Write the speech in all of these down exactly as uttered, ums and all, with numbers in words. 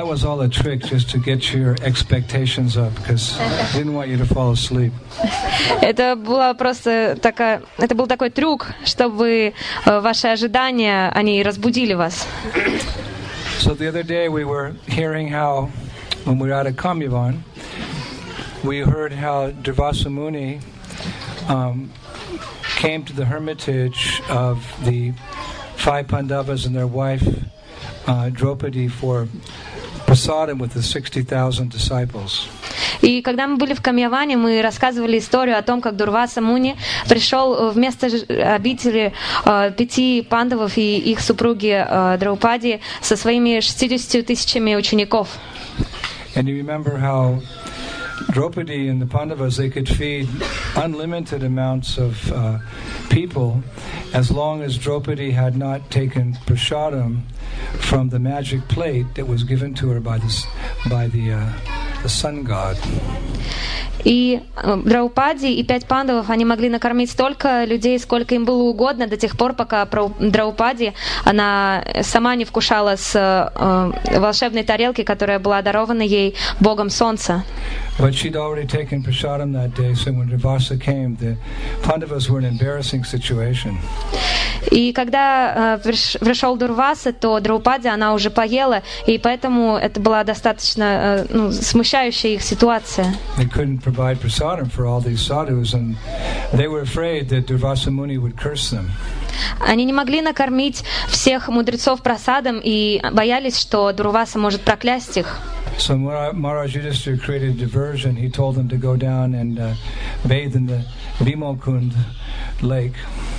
that was all a trick just to get your expectations up, because I didn't want you to fall asleep. Это была просто такая, это был такой трюк, чтобы ваши ожидания, они разбудили вас. So the other day we were hearing how, when we were out at Kamyavan, we heard how Durvasa Muni um, came to the hermitage of the five Pandavas and their wife uh, Draupadi for prasadam with the sixty thousand disciples. И когда мы были в Камьяване, мы рассказывали историю о том, как Дурваса Муни пришел вместо обители э, пяти пандавов и их супруги э, Драупади со своими шестьюдесятью тысячами учеников. And you remember how Draupadi and the Pandavas, they could feed unlimited amounts of uh, people as long as Draupadi had not taken prasadam from the magic plate that was given to her by the, by the, uh, the sun god. И Драупади и пять пандавов, они могли накормить столько людей, сколько им было угодно, до тех пор, пока Драупади, она сама не вкушала с э, волшебной тарелки, которая была дарована ей Богом Солнца. But she'd already taken prasadam that day, so when Durvasa came, the Pandavas were in an embarrassing situation. И когда э, пришел Дурваса, то Драупади, она уже поела, и поэтому это была достаточно э, ну, смущающая их ситуация. They couldn't provide prasadam for all these sadhus, and they were afraid that Durvasa Muni would curse them. Они не могли накормить всех мудрецов просадом и боялись, что Дурваса может проклясть их. So Maharaj Yudhishthira created a diversion. He told them to go down and uh, bathe in the Bimalkund lake.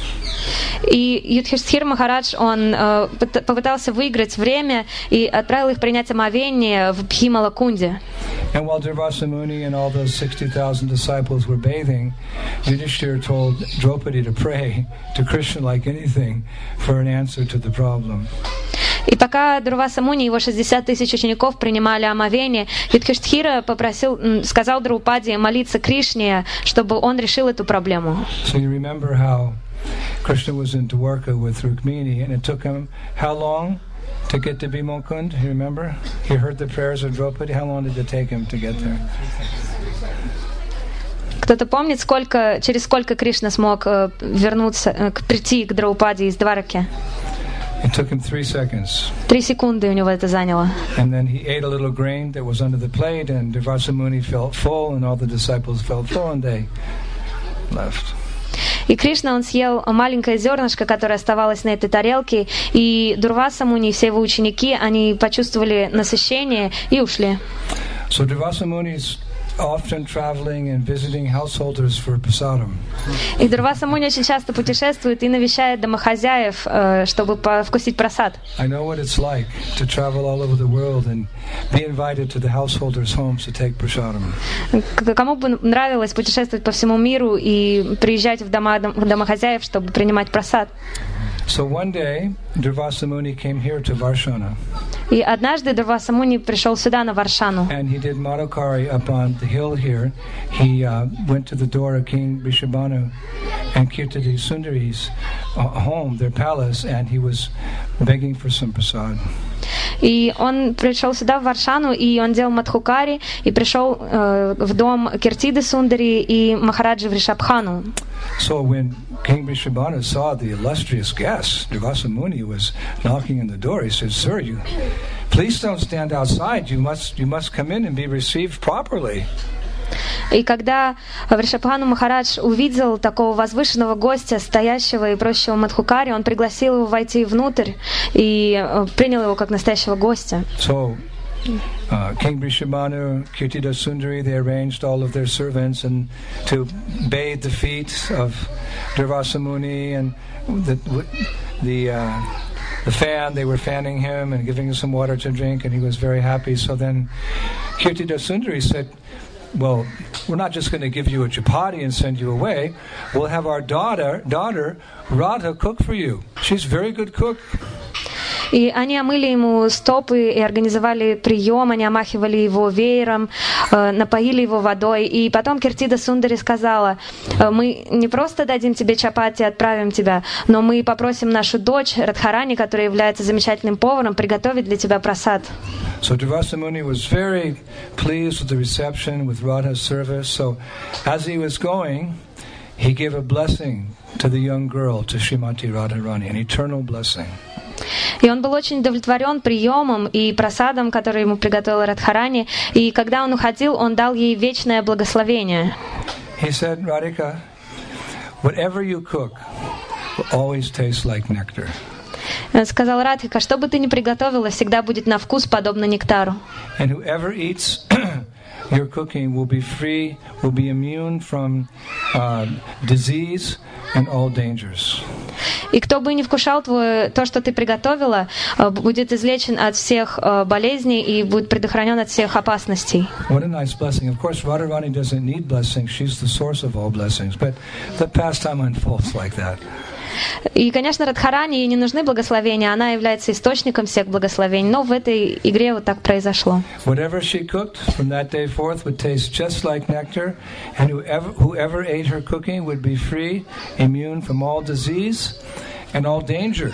И Юдхиштхир Махарадж, он э, попытался выиграть время и отправил их принять омовение в Бхималакунде. And while Durvasa Muni and all those sixty thousand disciples were bathing, Yudhishthira told Draupadi to pray to Krishna like anything for an answer to the problem. И пока Дурваса Муни и его шестьдесят тысяч учеников принимали омовение, Юдхиштхира попросил, сказал Драупади молиться Кришне, чтобы он решил эту проблему. So you remember how Krishna was in Dwarka with Rukmini, and it took him how long to get to Bimalkund? You remember? He heard the prayers of Draupadi. How long did it take him to get there? Кто-то помнит, сколько, через сколько Кришна смог э, вернуться, э, прийти к Драупади из Двараки? It took him three seconds. Три секунды у него это заняло. And then he ate a little grain that was under the plate, and Durvasa Muni felt full, and all the disciples felt full, and they left. И Кришна, он съел маленькое зернышко, которое оставалось на этой тарелке, и Дурваса Муни и все его ученики, они почувствовали насыщение и ушли. So Durvasa Muni's often traveling and visiting householders for prasadam. И Дурваса Муни очень часто путешествует и навещает домохозяев, чтобы вкусить прасад. I know what it's like to travel all over the world and be invited to the householders' homes to take prasadam. Кому бы нравилось путешествовать по всему миру и приезжать в дома домохозяев, чтобы принимать прасад? So one day, Durvasa Muni came here to Varshana. И однажды Дурваса Муни пришел сюда, на Варшану. And he did Madhukari up on the hill here. He uh, went to the door of King Vrishabhanu and Kirtadi Sundari's uh, home, their palace, and he was begging for some prasad. И он пришел сюда, в Варшану, и он делал Мадхукари, и пришел э, в дом Киртиды Сундари и Махараджи Вришабхану. So when King Vrishabhanu saw the illustrious guest, Durvasa Muni was knocking on the door, he said, "Sir, you please don't stand outside. You must, you must come in and be received properly." И когда Вришабхану Махарадж увидел такого возвышенного гостя, стоящего и просящего Мадхукари, он пригласил его войти внутрь и принял его как настоящего гостя. So, uh, King Vrishabhanu, Kirtida Sundari, they arranged all of their servants and to bathe the feet of Durvasa Muni, and the the uh, the fan, they were fanning him and giving him some water to drink, and he was very happy. So then Kirtida Sundari said, "Well, we're not just going to give you a chapati and send you away. We'll have our daughter, daughter Radha, cook for you. She's a very good cook." И они омыли ему стопы и организовали прием, они омахивали его веером, напоили его водой. И потом Киртида Сундари сказала: мы не просто дадим тебе чапати и отправим тебя, но мы попросим нашу дочь Радхарани, которая является замечательным поваром, приготовить для тебя прасад. So Durvasa Muni was very pleased with the reception, with Radha's service. So as he was going, he gave a blessing to the young girl, to Srimati Radharani, an eternal blessing. И он был очень удовлетворен приемом и прасадом, который ему приготовила Радхарани. И когда он уходил, он дал ей вечное благословение. He said, Radhika, whatever you cook will always taste like nectar. Сказал Радхика: что бы ты ни приготовила, всегда будет на вкус подобно нектару. And whoever eats your cooking will be free, will be immune from uh, disease and all dangers. И кто бы ни вкушал твое, то, что ты приготовила, будет излечен от всех болезней и будет предохранен от всех опасностей. What a nice blessing. Of course, Radharani doesn't need blessings. She's the source of all blessings. But the pastime unfolds like that. И, конечно, Радхарани ей не нужны благословения, она является источником всех благословений, но в этой игре вот так произошло. Whatever she cooked from that day forth would taste just like nectar, and whoever, whoever ate her cooking would be free, immune from all disease and all danger.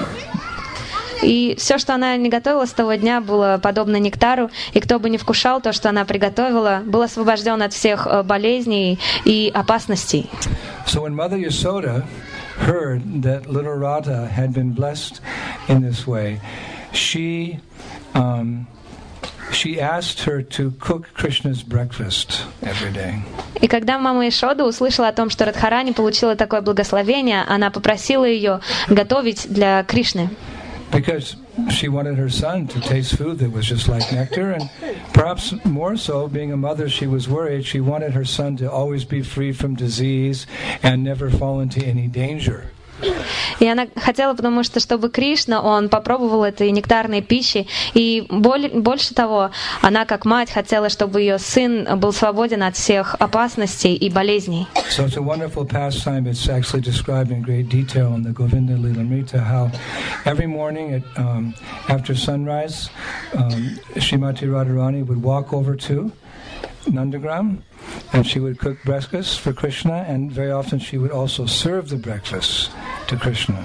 И все, что она не готовила с того дня, было подобно нектару, и кто бы ни вкушал то, что она приготовила, был освобожден от всех болезней и опасностей. So when Mother Yasoda heard that little Radha had been blessed in this way, she um, she asked her to cook Krishna's breakfast every day. И когда мама Яшода услышала о том, что Радхарани получила такое благословение, она попросила ее готовить для Кришны. Because she wanted her son to taste food that was just like nectar, and perhaps more so, being a mother, she was worried. She wanted her son to always be free from disease and never fall into any danger. И она хотела, потому что, чтобы Кришна, он попробовал этой нектарной пищи, и боль, больше того, она, как мать, хотела, чтобы ее сын был свободен от всех опасностей и болезней. So it's a wonderful pastime. It's actually described in great detail in the Govinda Lilamrita, how every morning at, um, after sunrise, um, Srimati Radharani would walk over to Nandagram, and she would cook breakfast for Krishna, and very often she would also serve the breakfast to Krishna.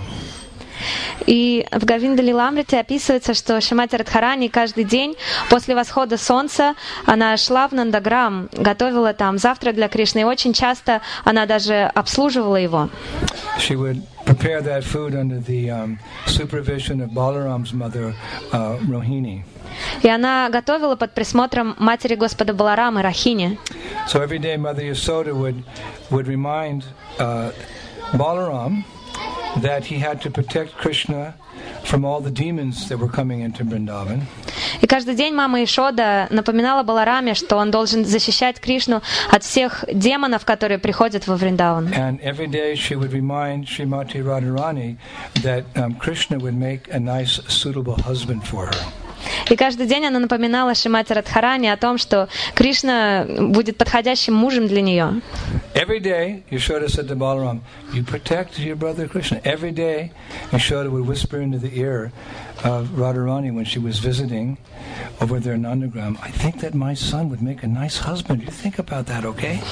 И в Говинда Лиламрите описывается, что Шримати Радхарани каждый день после восхода солнца она шла в Нандаграм, готовила там завтрак для Кришны, и очень часто она даже обслуживала его. She would prepare that food under the um, supervision of Balaram's mother, uh, Rohini. И она готовила под присмотром матери Господа Баларамы, Рахини. So every day Mother Yasoda would would remind uh, Balaram that he had to protect Krishna from all the demons that were coming into Vrindavan. И каждый день мама Яшода напоминала Балараме, что он должен защищать Кришну от всех демонов, которые приходят во Вриндаван. And every day she would remind Srimati Radharani that um, Krishna would make a nice, suitable husband for her. И каждый день она напоминала Шримати Радхарани о том, что Кришна будет подходящим мужем для нее. Every day, Yashoda said to Balaram, "You protect your brother Krishna." Every day, Yashoda would whisper into the ear of Radharani when she was visiting over there in Nandagram, "I think that my son would make a nice husband. You think about that, okay?"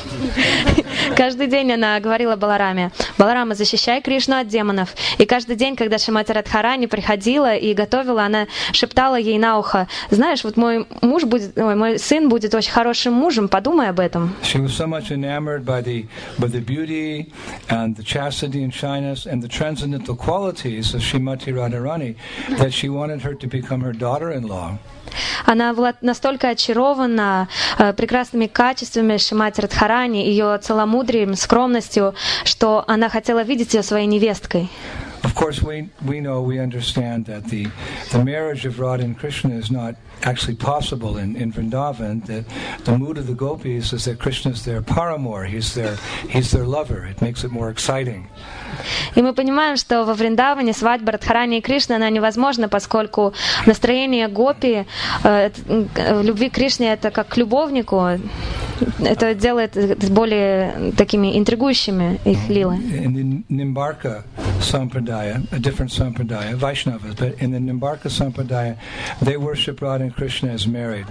Каждый день она говорила Балараме: «Баларама, защищай Кришну от демонов». И каждый день, когда Шримати Радхарани приходила и готовила, она шептала ей на ухо: «Знаешь, вот мой муж будет, ой, мой сын будет очень хорошим мужем, подумай об этом». She was so much enamored by the by the beauty and the chastity and shyness and the transcendental qualities of Srimati Radharani that she wanted her to become her daughter-in-law. Она была настолько очарована э, прекрасными качествами Шримати Радхарани, ее целомудрием, скромностью, что она хотела видеть ее своей невесткой. Of course, we we know, we understand that the the marriage of Radha and Krishna is not actually possible in, in Vrindavan. The the mood of the gopis is that Krishna is their paramour, he's their he's their lover. It makes it more exciting. И мы понимаем, что во Вриндаване свадьба Радхарани и Кришны, она невозможна, поскольку настроение гопи э, в любви к Кришне это как к любовнику. Это делает более такими интригующими их лилы. In the Nimbarka Sampradaya, a different Sampradaya, Vaishnavas, but in the Nimbarka Sampradaya, they worship Radha and Krishna as married.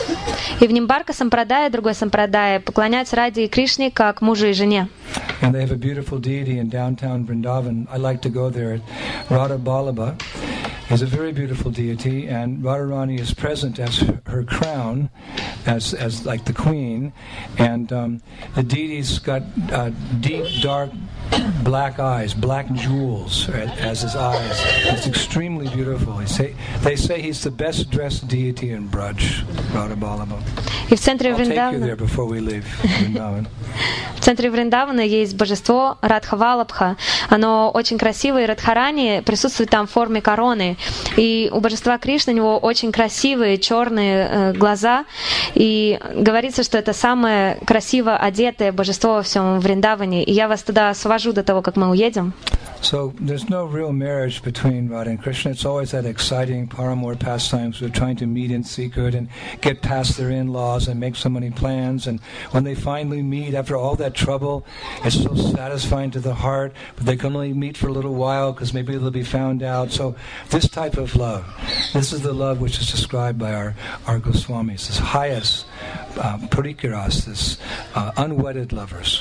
И в Нимбарка Сампрадая, другой Сампрадая, поклоняются Раде и Кришне как мужу и жене. And they have a beautiful deity in downtown Vrindavan. I like to go there. Radha Ballabha is a very beautiful deity, and Radharani is present as her, her crown, as as like the queen, and um, the deity's got uh, deep, dark, black eyes, black jewels as his eyes. It's extremely beautiful. They say, they say he's the best dressed deity in Braj, Radha Ballabha. И в центре I'll take you Вриндавана, there before we leave Vrindavan. в центре Вриндавана есть божество Радха-Валабха. Оно очень красивое, и Радхарани присутствует там в форме короны. И у божества Кришны у него очень красивые черные э, глаза. И говорится, что это самое красиво одетое божество во всем Вриндаване. И я вас туда свожу до того, как мы уедем. So there's no real marriage between Radha and Krishna. It's always that exciting paramour pastimes. We're trying to meet in secret and get past their in-laws and make so many plans. And when they finally meet, after all that trouble, it's so satisfying to the heart. But they can only meet for a little while because maybe they'll be found out. So this type of love, this is the love which is described by our, our Goswamis, this highest uh, parikiras, this uh, unwedded lovers.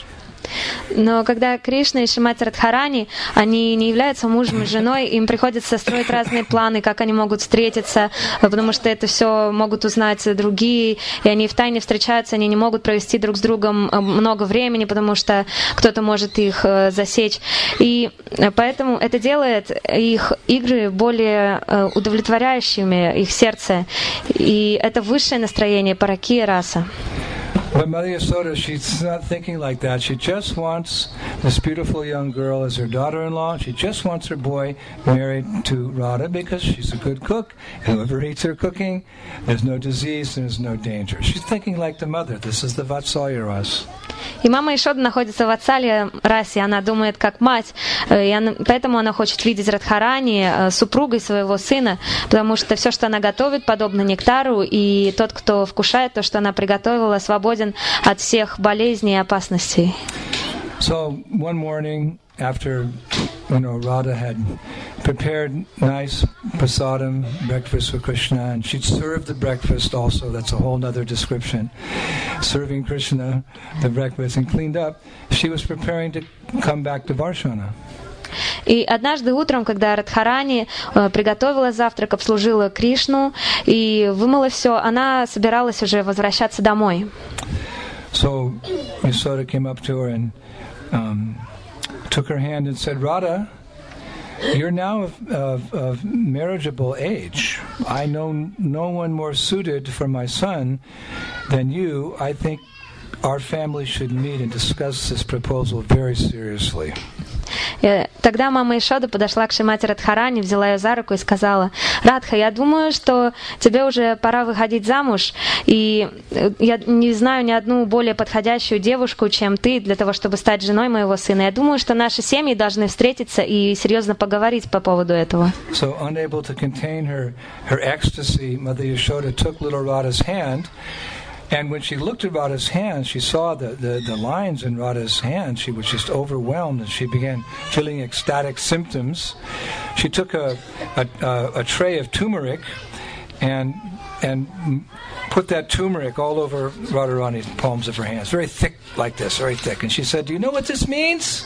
Но когда Кришна и Шримати Радхарани, они не являются мужем и женой, им приходится строить разные планы, как они могут встретиться, потому что это все могут узнать другие, и они втайне встречаются, они не могут провести друг с другом много времени, потому что кто-то может их засечь. И поэтому это делает их игры более удовлетворяющими, их сердце. И это высшее настроение паракия раса. But Mother Yasoda, she's not thinking like that. She just wants this beautiful young girl as her daughter-in-law. She just wants her boy married to Radha because she's a good cook. Whoever eats her cooking, there's no disease, there's no danger. She's thinking like the mother. This is the Vatsalya Ras. И мама Ишода находится в Ватсалья расе, она думает как мать, и она, поэтому она хочет видеть Радхарани супругой своего сына, потому что все, что она готовит, подобно нектару, и тот, кто вкушает то, что она приготовила, свободен от всех болезней и опасностей. So one morning, after you know Radha had prepared nice prasadam breakfast for Krishna, and she'd served the breakfast also. That's a whole other description. Serving Krishna the breakfast and cleaned up. She was preparing to come back to Varshana. И однажды утром, когда Радхарани э, приготовила завтрак, обслужила Кришну и вымыла все, она собиралась уже возвращаться домой. So Yasoda came up to her and um, took her hand and said, Radha, you're now of, of, of marriageable age. I know no one more suited for my son than you. I think our family should meet and discuss this proposal very seriously. Тогда мама Ишода подошла к Шримати Радхарани, взяла ее за руку и сказала: «Радха, я думаю, что тебе уже пора выходить замуж, и я не знаю ни одну более подходящую девушку, чем ты, для того, чтобы стать женой моего сына. Я думаю, что наши семьи должны встретиться и серьезно поговорить по поводу этого». So, unable to contain her, her ecstasy, Mother Yashoda took little Radha's hand. And when she looked at Radha's hand, she saw the, the, the lines in Radha's hand. She was just overwhelmed, and she began feeling ecstatic symptoms. She took a, a, a, a tray of turmeric and and put that turmeric all over Radharani's palms of her hands, very thick like this, very thick. And she said, "Do you know what this means?"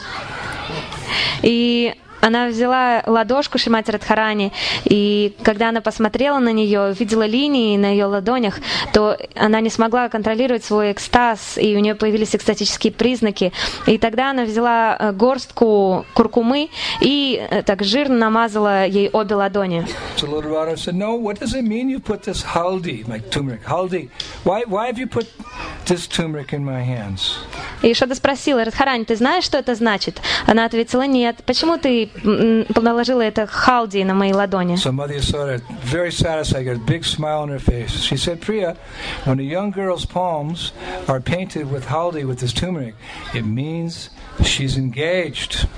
И она взяла ладошку Шримати Радхарани, и когда она посмотрела на нее, видела линии на ее ладонях, то она не смогла контролировать свой экстаз, и у нее появились экстатические признаки. И тогда она взяла горстку куркумы и так жирно намазала ей обе ладони. So little Radha said, "No, what does it mean you put this haldi, like turmeric, haldi? Why, why have you put this turmeric in my hands?" И Ишода спросила: «Радхарани, ты знаешь, что это значит?» Она ответила: «Нет. Почему ты наложила это халди на мои ладони?» So Mother Yasoda, very satisfied, got a big smile on her face. She said, "Priya, when a young girl's palms are painted with haldi, with this turmeric, it means she's engaged."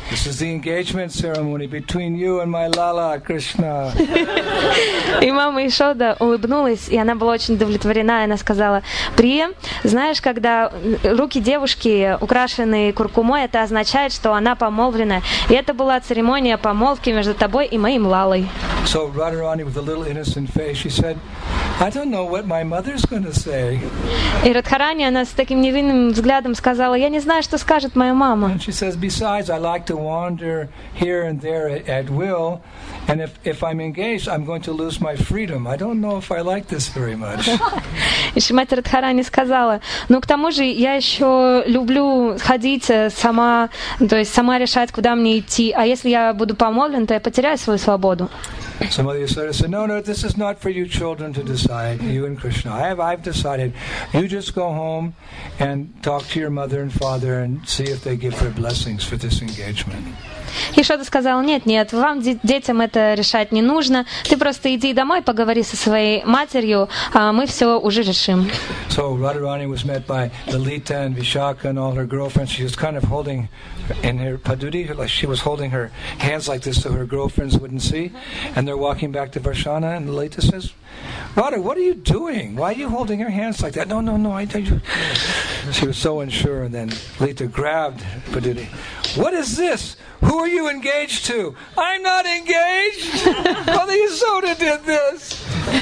This is the engagement ceremony between you and my Lala Krishna. И мама Ишода улыбнулась, и она была очень удовлетворена, и она сказала: Прия, знаешь, когда руки девушки украшены куркумой, это означает, что она помолвлена. И это была церемония помолвки между тобой и моим Лалой. So Radharani, with a little innocent face, she said, I don't know what my mother's going to say. И Радхарани, она с таким невинным взглядом сказала: я не знаю, что скажет моя мама. And she says, besides, I like to wander here and there at, at will, and if, if I'm engaged, I'm going to lose my freedom. I don't know if I like this very much. И Шримати Радхарани сказала: ну, к тому же, я еще люблю ходить сама, то есть сама решать, куда мне идти, а если я буду помолвлен, то я потеряю свою свободу. So Mother Yasoda said, no, no, this is not for you children to decide, you and Krishna. I have, I've decided. You just go home and talk to your mother and father and see if they give their blessings for this engagement. Ишода сказала: нет, нет, вам, детям, это решать не нужно. Ты просто иди домой, поговори со своей матерью, а мы все уже решим. So Radharani was met by Lalita and Vishaka and all her girlfriends. She was kind of holding in her paduti, like she was holding her hands like this so her girlfriends wouldn't see. And they're walking back to Varshana, and Lalita says, Radha, what are you doing? Why are you holding your hands like that? No, no, no, I tell you. She was so unsure, and then Lalita grabbed paduti. What is this? Who are you engaged to? I'm not engaged! Mother Yasoda did this!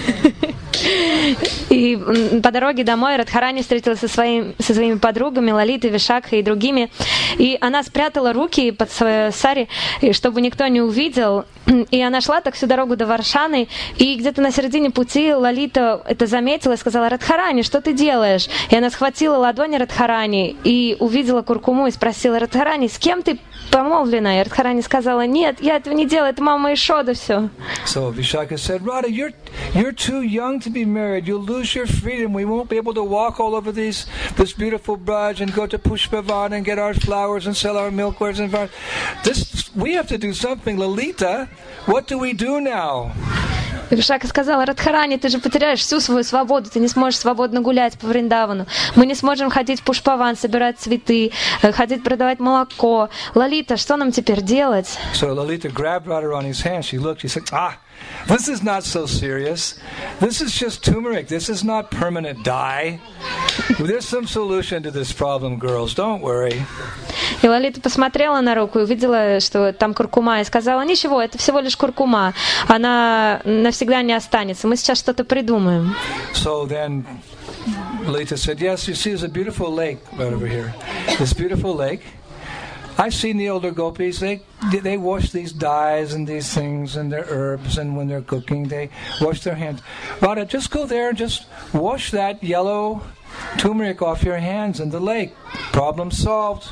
И по дороге домой Радхарани встретилась со, своим, со своими подругами Лалитой, Вишакхой и другими. И она спрятала руки под свою сари, чтобы никто не увидел. И она шла так всю дорогу до Варшаны. И где-то на середине пути Лалита это заметила и сказала: Радхарани, что ты делаешь? И она схватила ладони Радхарани и увидела куркуму и спросила: Радхарани, с кем ты помолвлена? И Радхарани сказала: нет, я этого не делаю, это мама Ишода все. So Vishaka said, Radha, you're, you're too young to be married. You'll lose your freedom. We won't be able to walk all over these this beautiful Braj and go to Pushpavan and get our flowers and sell our milkwares and flowers. This, we have to do something. Lalita, what do we do now? Вишака сказала: Радхарани, ты же потеряешь всю свою свободу, ты не сможешь свободно гулять по Вриндавану. Мы не сможем ходить в Пушпаван, собирать цветы, ходить продавать молоко. Лалита, что нам теперь делать? So Lalita grabbed Radharani's hand. She looked. She said, "Ah, this is not so serious. This is just turmeric. This is not permanent dye. There's some solution to this problem, girls. Don't worry." И Лалита посмотрела на руку и увидела, что там куркума, и сказала: ничего, это всего лишь куркума. Она навсегда не останется. Мы сейчас что-то придумаем. So then Lalita said, yes, you see, there's a beautiful lake right over here. This beautiful lake. I've seen the older gopis, they they wash these dyes and these things and their herbs, and when they're cooking, they wash their hands. Radha, just go there and just wash that yellow turmeric off your hands in the lake. Problem solved.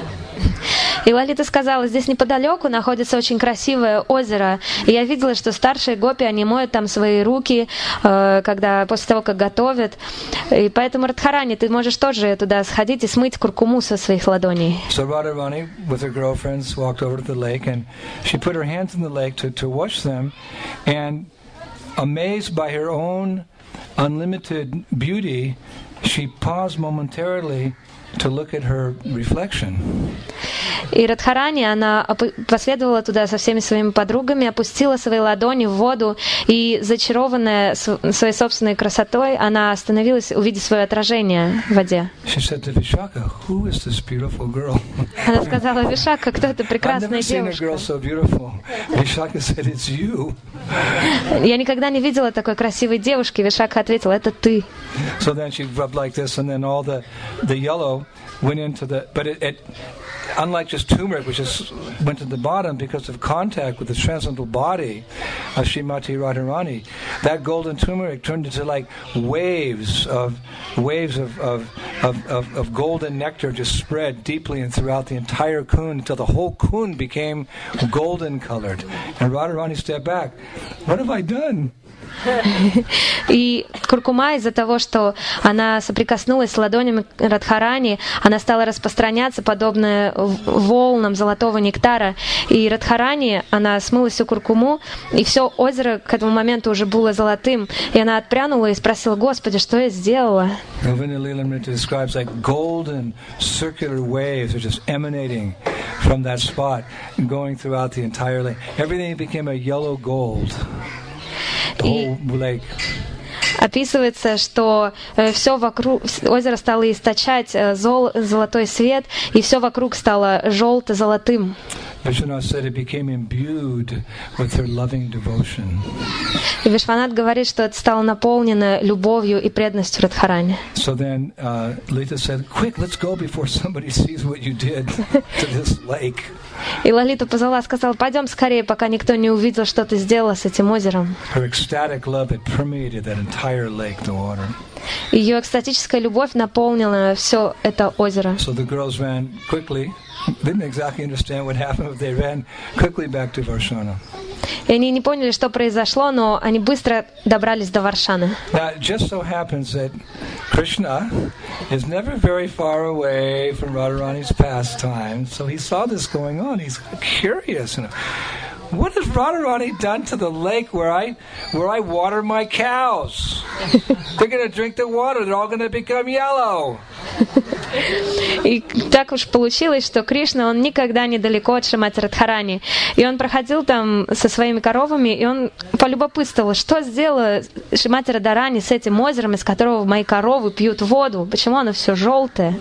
И Лалита сказала: здесь неподалеку находится очень красивое озеро. И я видела, что старшие гопи, они моют там свои руки, э, когда, после того, как готовят. И поэтому, Радхарани, ты можешь тоже туда сходить и смыть куркуму со своих ладоней. So Radharani, with her girlfriends, walked over to the lake, and she put her hands in the lake to, to wash them. And amazed by her own unlimited beauty, she paused momentarily to look at her reflection. И Радхарани, она последовала туда со всеми своими подругами, опустила свои ладони в воду, и, зачарованная своей собственной красотой, она остановилась, увидев свое отражение в воде. She said to Vishaka, "Who is this beautiful girl?" Она сказала: Вишака, кто эта прекрасная I've never seen a girl девушка? so beautiful. Vishaka said, "It's you." Я никогда не видела такой красивой девушки. Вишака ответила: это ты. So then she rubbed like this, and then all the the yellow went into the, but it, it unlike just turmeric, which just went to the bottom because of contact with the transcendental body of Srimati Radharani, that golden turmeric turned into like waves of waves of of, of, of, of golden nectar just spread deeply and throughout the entire kund until the whole kund became golden colored. And Radharani stepped back. What have I done? И куркума, из-за того, что она соприкоснулась с ладонями Радхарани, она стала распространяться, подобно волнам золотого нектара. И Радхарани, она смыла всю куркуму, и все озеро к этому моменту уже было золотым. И она отпрянула и спросила: Господи, что я сделала? Ravindra Lilamrita describes like golden circular waves are just emanating from that spot, going throughout the entire lake. Everything became a yellow gold. The whole lake. Описывается, что э, все вокруг, озеро стало источать э, зол, золотой свет, и все вокруг стало желто-золотым. Vishwanath said it became imbued with her loving devotion. И Вишванат говорит, что это стало наполнено любовью и преданностью Радхарани. So then uh, Lita said, "Quick, let's go before somebody sees what you did to this lake." И Лалита позвала, сказала: пойдем скорее, пока никто не увидел, что ты сделала с этим озером. Her ecstatic love had permeated that entire lake, the water. Ее экстатическая любовь наполнила все это озеро. So the girls ran quickly. Didn't exactly understand what happened, but they ran quickly back to Varshana. И они не поняли, что произошло, но они быстро добрались до Варшаны. Now, it just so happens that Krishna is never very far away from Radharani's pastime, so he saw this going on. He's curious. You know, what has Radharani done to the lake where I, where I water my cows? They're going to drink the water. They're all going to become yellow. И так уж получилось, что Кришна, он никогда недалеко от Шримати Радхарани. И он проходил там со своими коровами, и он полюбопытствовал, что сделала Шримати Радхарани с этим озером, из которого мои коровы пьют воду. Почему оно все желтое?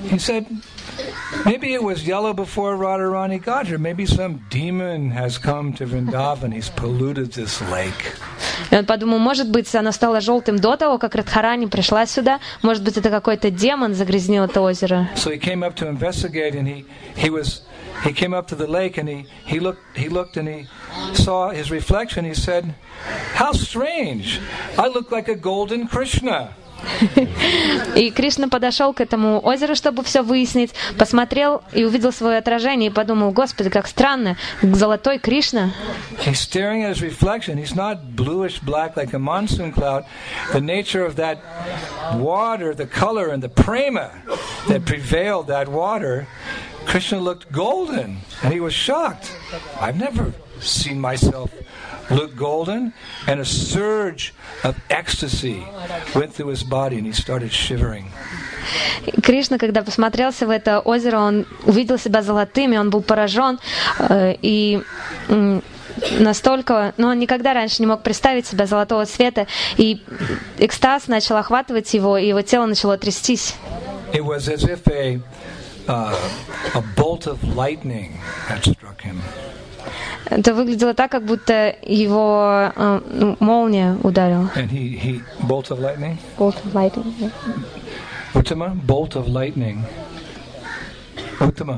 Maybe it was yellow before Radharani got here. Maybe some demon has come to Vrindavan. He's polluted this lake. И он подумал, может быть, оно стало желтым до того, как Радхарани пришла сюда. Может быть, это какой-то демон загрязнил это озеро. So he came up to investigate, and he he was he came up to the lake, and he he looked he looked and he saw his reflection. He said, "How strange! I look like a golden Krishna." И Кришна подошел к этому озеру, чтобы все выяснить, посмотрел и увидел свое отражение и подумал: Господи, как странно, золотой Кришна. He's staring at his reflection. He's not bluish black like a monsoon cloud. The nature of that water, the color and the prema that prevailed that water, Krishna looked golden, and he was shocked. I've never seen myself look golden, and a surge of ecstasy went through his body, and he started shivering. Кришна, когда посмотрелся в это озеро, он увидел себя золотым, и он был поражен, и настолько, но он никогда раньше не мог представить себя золотого цвета, и экстаз начал охватывать его, и его тело начало трястись. It was as if a, uh, a bolt of lightning had struck him. Это выглядело так, как будто его э, молния ударила. And he, he, bolt of lightning? Bolt of lightning. Yeah. Uttama? Bolt of lightning. Uttama.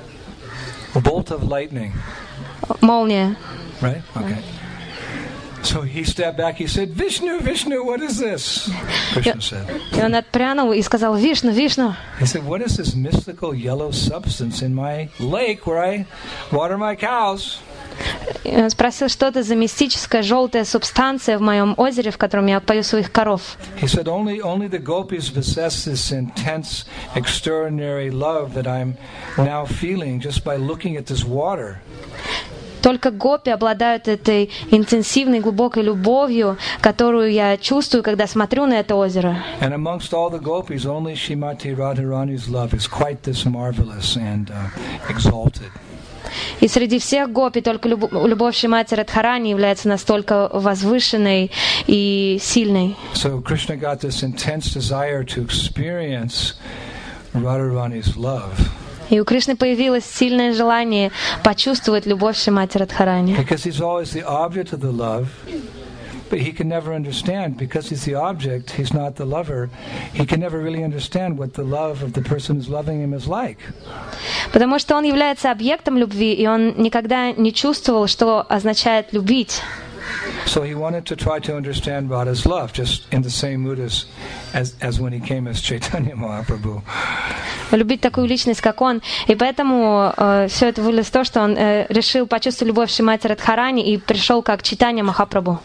Bolt of lightning. Молния. Right? Okay. So he stepped back, he said, Vishnu, Vishnu, what is this? Krishna said. И он отпрянул и сказал: Вишну, Вишну. He said, what is this mystical yellow substance in my lake where I water my cows? И он спросил, что это за мистическая желтая субстанция в моем озере, в котором я пою своих коров. He said, only, only the gopis possess this intense, extraordinary love that I'm now feeling just by looking at this water. Только гопи обладают этой интенсивной, глубокой любовью, которую я чувствую, когда смотрю на это озеро. And amongst all the gopis, only Srimati Radharani's love is quite this marvelous and uh, exalted. И среди всех гопи только любовь Шримати Радхарани является настолько возвышенной и сильной. So Krishna got this intense desire to experience Radharani's love. И у Кришны появилось сильное желание почувствовать любовь Шримати Радхарани. Because he's always the object of the love, but he can never understand. Because he's the object, he's not the lover. He can never really understand what the love of the person who's loving him is like. Потому что он является объектом любви, и он никогда не чувствовал, что означает любить. So he wanted to try to understand Radha's love, just in the same mood as, as, as when he came as Chaitanya Mahaprabhu. Любить такую личность, как он. И поэтому э, все это вылилось в то, что он э, решил почувствовать любовь Шримати Радхарани и пришел как Чайтанья Махапрабху.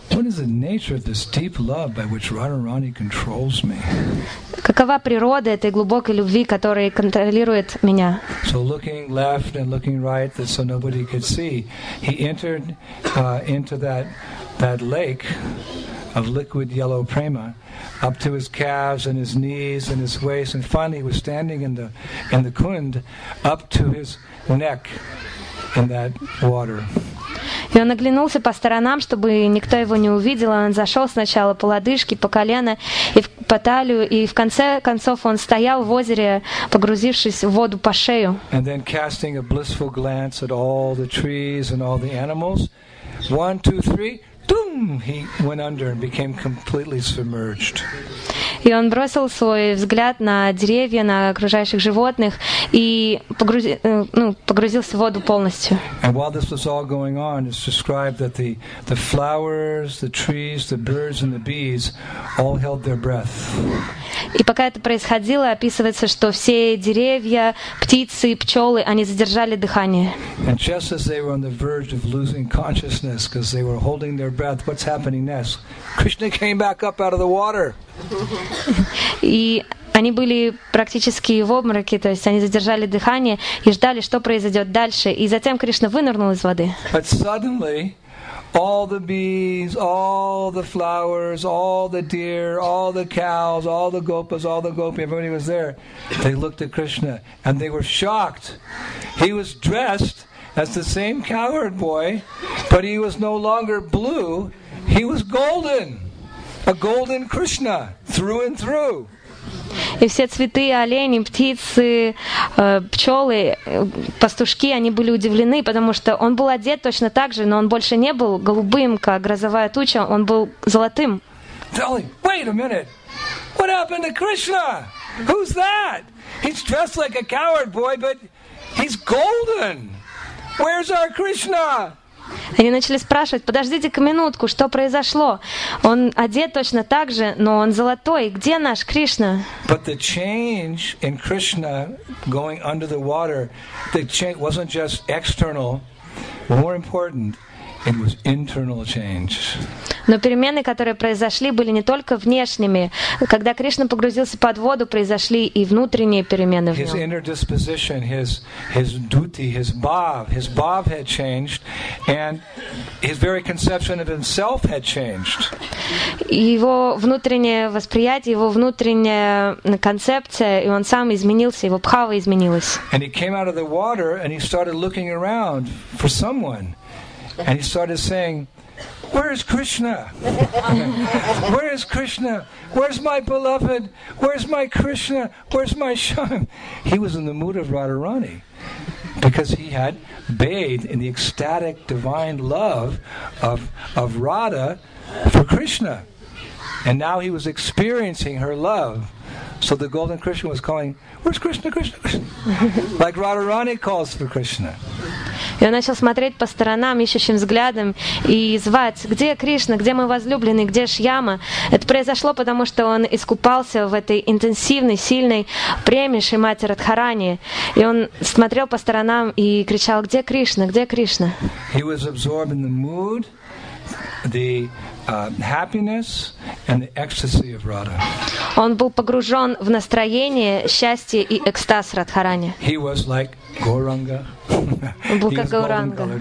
Какова природа этой глубокой любви, которая контролирует меня? So looking left and looking right, that so nobody could see, he entered uh, into that that lake of liquid yellow prema, up to his calves and his knees and his waist, and finally he was standing in the in the kund, up to his neck in that water. И он оглянулся по сторонам, чтобы никто его не увидел. Он зашел сначала по лодыжке, по колено, и по талию, и в конце концов он стоял в озере, погрузившись в воду по шею. And then casting a blissful glance at all the trees and all the animals, one, two, three, boom! He went under and became completely submerged. И он бросил свой взгляд на деревья, на окружающих животных и погрузи, ну, погрузился в воду полностью. And while this was all going on, it's described that the, the flowers, the trees, the birds and the bees all held their breath. И пока это происходило, описывается, что все деревья, птицы, пчелы, они задержали дыхание. And just as they were on the verge of losing consciousness because they were holding their breath, what's happening next? Krishna came back up out of the water. И они были практически в обмороке, то есть они задержали дыхание и ждали, что произойдет дальше. И затем Кришна вынырнул из воды. But suddenly, all the bees, all the flowers, all the deer, all the cows, all the gopas, all the gopi, everybody was there. They looked at Krishna and they were shocked. He was dressed as the same cowherd boy, but he was no longer blue, he was golden. A golden Krishna, through and through. И все цветы, олени, птицы, пчелы, пастушки, они были удивлены, потому что он был одет точно так же, но он больше не был голубым, как грозовая туча, он был золотым. Telling, wait a minute, what happened to Krishna? Who's that? He's dressed like a cowherd boy, but he's golden. Where's our Krishna? Они начали спрашивать, подождите-ка минутку, что произошло? Он одет точно так же, но он золотой. Где наш Кришна? But the change in Krishna going under the water, the change wasn't just external. More important, it was internal change. Но перемены, которые произошли, были не только внешними. Когда Кришна погрузился под воду, произошли и внутренние перемены в His нем. inner disposition, his his duty, his bhav, his bhav had changed, and his very conception of himself had changed. Его внутреннее восприятие, его внутренняя концепция, и он сам изменился, его бхава изменилась. And he came out of the water and he started looking around for someone, and he started saying, "Where is Krishna? Where is Krishna? Where's my beloved? Where's my Krishna? Where's my Shyam?" He was in the mood of Radharani because he had bathed in the ecstatic divine love of, of Radha for Krishna. And now he was experiencing her love. So the golden Krishna was calling, "Where's Krishna, Krishna, Krishna?" Like Radharani calls for Krishna. И он начал смотреть по сторонам ищущим взглядом и звать, где Кришна, где мой возлюбленный, где Шьяма. Это произошло, потому что он искупался в этой интенсивной, сильной преме Шримати Радхарани. И он смотрел по сторонам и кричал, где Кришна, где Кришна. He was absorbed in the mood, the uh, happiness and the ecstasy of Radha. Он был погружен в настроение, счастье и экстаз Радхарани. He was like Gauranga. Он был He как was golden Гауранга. colored.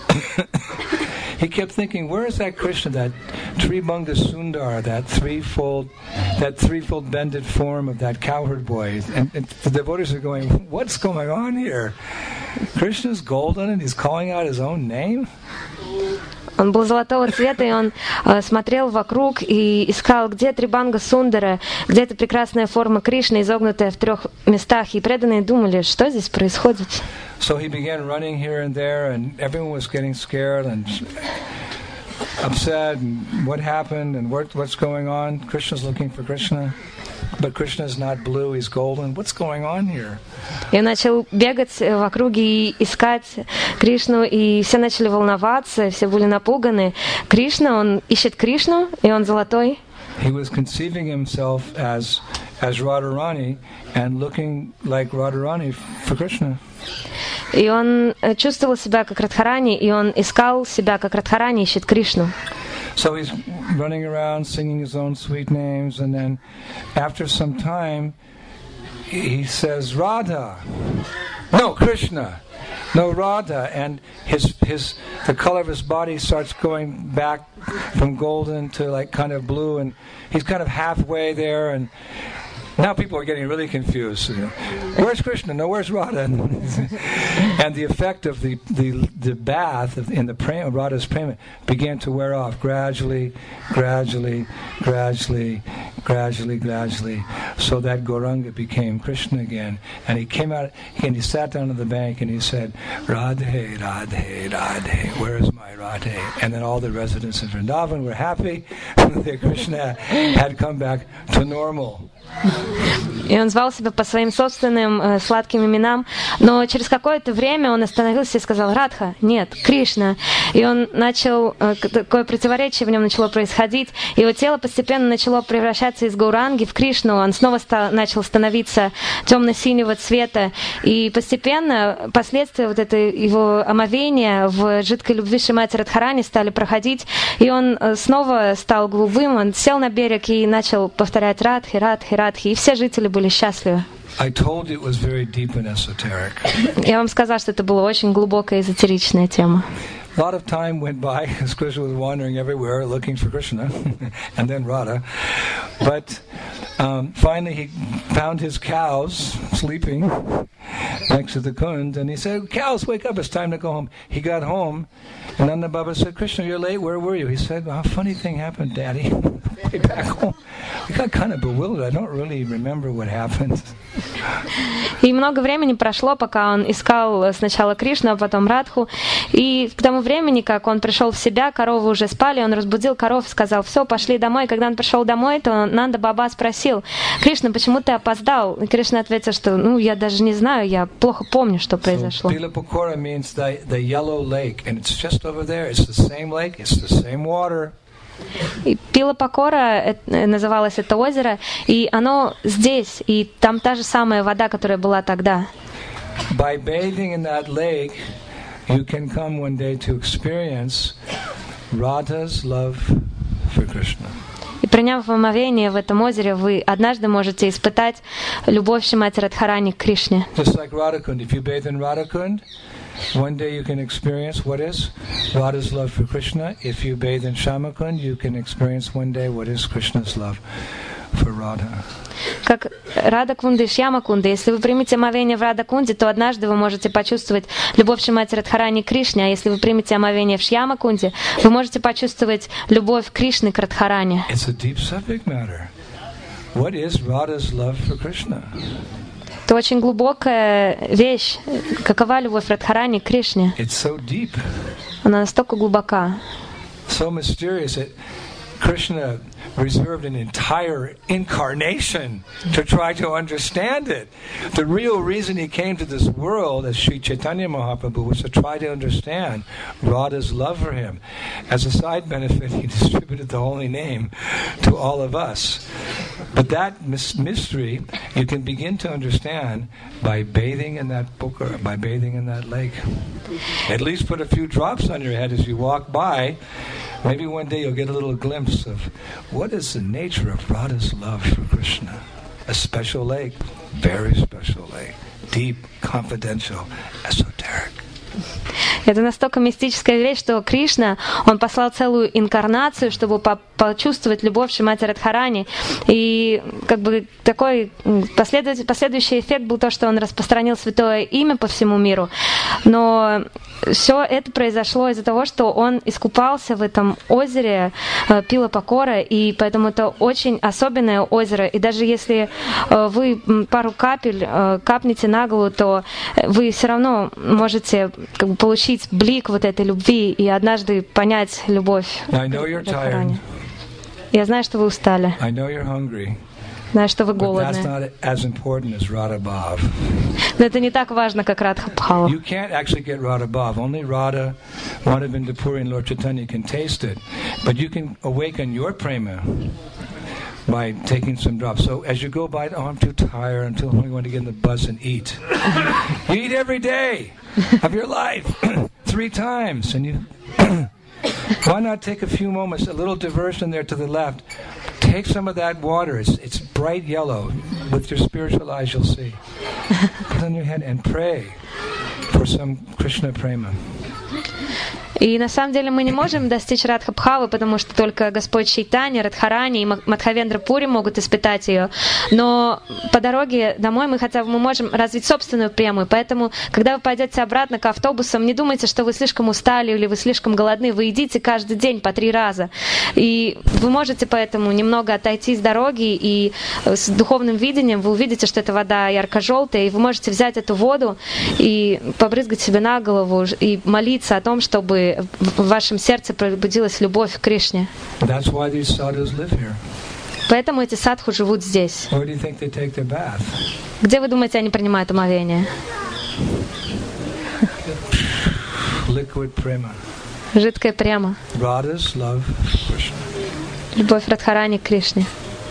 He kept thinking, where is that Krishna, that Tribhanga Sundar, that threefold, that threefold bended form of that cowherd boy? And, and the devotees are going, what's going on here? Krishna's golden and he's calling out his own name? Он был золотого цвета, и он э, смотрел вокруг и искал, где Трибанга Сундара, где эта прекрасная форма Кришны, изогнутая в трех местах. И преданные думали, что здесь происходит. So he began running here and there, and everyone was getting scared and upset. And what happened? And what, what's going on? Krishna's looking for Krishna, but Krishna's not blue; he's golden. What's going on here? И он начал бегать в округе и искать Кришну, и все начали волноваться, все были напуганы. Кришна, он ищет Кришну, и он золотой. He was conceiving himself as as Radharani and looking like Radharani for Krishna. И он чувствовал себя как Радхарани, и он искал себя как Радхарани, ищет Кришну. So he's running around singing his own sweet names, and then after some time he says Radha, no Krishna, no Radha, and his his the color of his body starts going back from golden to like kind of blue, and he's kind of halfway there, and Now people are getting really confused. Where's Krishna? No, where's Radha? And the effect of the the, the bath in the prema, Radha's prema began to wear off gradually, gradually, gradually, gradually, gradually, so that Gauranga became Krishna again. And he came out and he sat down on the bank and he said, Radhe, Radhe, Radhe, where is my Radhe? And then all the residents of Vrindavan were happy that Krishna had come back to normal. И он звал себя по своим собственным э, сладким именам, но через какое-то время он остановился и сказал: Радха, нет, Кришна. И он начал, э, такое противоречие в нем начало происходить, и его тело постепенно начало превращаться из Гауранги в Кришну, он снова стал, начал становиться темно-синего цвета, и постепенно последствия вот этой его омовения в жидкой любви Шримати Радхарани стали проходить, и он э, снова стал голубым, он сел на берег и начал повторять Радхи, Радхи, Радхи, и все жители были счастливы. I told you it was very deep and esoteric. Я вам сказал, что это была очень глубокая эзотеричная тема. A lot of time went by as Krishna was wandering everywhere looking for Krishna and then Radha. But um, finally he found his cows sleeping next to the kund and he said, cows, wake up, it's time to go home. He got home and Nanda Baba said, Krishna, you're late, where were you? He said, well, a funny thing happened, Daddy. Way back home. I got kind of bewildered. I don't really remember what happened. И много времени прошло, пока он искал сначала Кришну, а потом Радху. И к тому времени, как он пришел в себя, коровы уже спали, он разбудил коров и сказал: все, пошли домой. И когда он пришел домой, то Нанда Баба спросил: Кришна, почему ты опоздал? И Кришна ответил, что ну я даже не знаю, я плохо помню, что произошло. So, Pilapakora means the, the yellow lake, and it's just over there. It's the same lake, it's the same water. И Пилапакора называлось это озеро, и оно здесь, и там та же самая вода, которая была тогда. By bathing in that lake, you can come one day to experience Radha's love for Krishna. И приняв омовение в этом озере, вы однажды можете испытать любовь Шримати Радхарани к Кришне. Just like Radhakund, if you bathe in Radhakund, one day you can experience what is Radha's love for Krishna. If you bathe in Shyamakund, you can experience one day what is Krishna's love for Radha. Как Радакунда и Шьямакунда. Если вы примете омовение в Радакунде, то однажды вы можете почувствовать любовь Шримати Радхарани к Кришне, а если вы примете омовение в Шьямакунде, вы можете почувствовать любовь Кришны к Радхарани. It's a deep subject matter. What is Radha's love for Krishna? Это очень глубокая вещь. Какова любовь Радхарани к Кришне? It's so deep. Она настолько глубока. So mysterious that Krishna reserved an entire incarnation to try to understand it. The real reason he came to this world as Sri Chaitanya Mahaprabhu was to try to understand Radha's love for him. As a side benefit, he distributed the holy name to all of us. But that mystery you can begin to understand by bathing in that pukara, by bathing in that lake. At least put a few drops on your head as you walk by. Maybe one day you'll get a little glimpse of what is the nature of Radha's love for Krishna. A special lake, very special lake, deep, confidential, esoteric. Это настолько мистическая вещь, что Кришна, он послал целую инкарнацию, чтобы по- почувствовать любовь Шримати Радхарани. И как бы такой последующий, последующий эффект был то, что он распространил святое имя по всему миру. Но все это произошло из-за того, что он искупался в этом озере э, Пилапакора, и поэтому это очень особенное озеро. И даже если э, вы пару капель э, капнете на голову, то вы все равно можете как бы получить блик вот этой любви и однажды понять любовь к Радхарани. Я знаю, что вы устали. Знаю, что вы голодны. Но это не так важно, как Радха Бхава. You can't actually get Radha Bhav. Only Radha, Madhavendra Puri, and Lord Chaitanya can taste it. But you can awaken your prema by taking some drops. So as you go by, oh, I'm too tired, I'm too hungry, I want to get in the bus and eat. You eat every day of your life, three times, and you. Why not take a few moments, a little diversion there to the left. Take some of that water. It's, it's bright yellow. With your spiritual eyes, you'll see. Put it on your head and pray for some Krishna prema. И на самом деле мы не можем достичь Радха-Бхавы, потому что только Господь Чайтанья, Радхарани и Мадхавендра Пури могут испытать ее. Но по дороге домой мы хотя бы мы можем развить собственную прему. Поэтому, когда вы пойдете обратно к автобусам, не думайте, что вы слишком устали или вы слишком голодны. Вы едите каждый день по три раза. И вы можете поэтому немного отойти с дороги, и с духовным видением вы увидите, что эта вода ярко-желтая, и вы можете взять эту воду и побрызгать себе на голову и молиться о том, чтобы в вашем сердце пробудилась любовь к Кришне. That's why these sadhus live here. Поэтому эти садху живут здесь. Where do you think they take their bath? Где вы думаете, они принимают омовение? Liquid prema. Жидкая према. Radhas love Krishna. Любовь Радхарани к Кришне.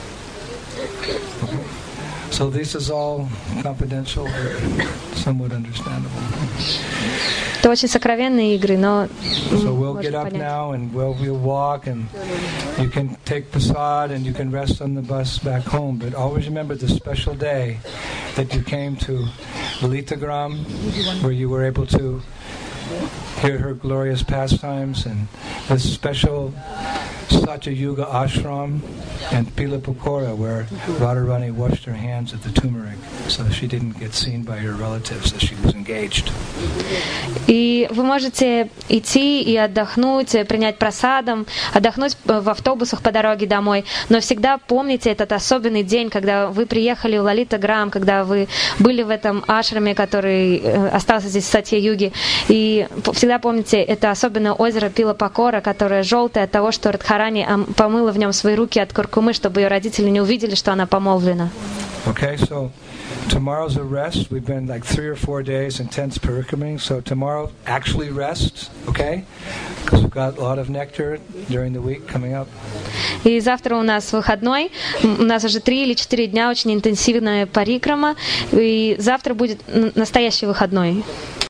So this is all confidential, but somewhat understandable. Это очень сокровенные игры, но So we'll get up now and we'll we'll walk, and you can take prasad and you can rest on the bus back home. But always remember the special day that you came to Lalitagram, where you were able to hear her glorious pastimes, and this special Satya Yuga ashram and Pilapukora, where Radharani washed her hands at the turmeric so she didn't get seen by her relatives as she was engaged. И вы можете идти и отдохнуть, принять прасадам, отдохнуть в автобусах по дороге домой. Но всегда помните этот особенный день, когда вы приехали в Лалита-грам, когда вы были в этом ашраме, который остался здесь в Сатья-юге. И всегда помните это особенное озеро Пила-Пакора, которое желтое от того, что Радхарани помыла в нем свои руки от куркумы, чтобы ее родители не увидели, что она помолвлена. Okay, so tomorrow's a rest. We've been like three or four days intense parikraming, so tomorrow actually rest, okay? Because we've got a lot of nectar during the week coming up. И завтра у нас выходной. У нас уже три или четыре дня очень интенсивная парикрама. И завтра будет настоящий выходной.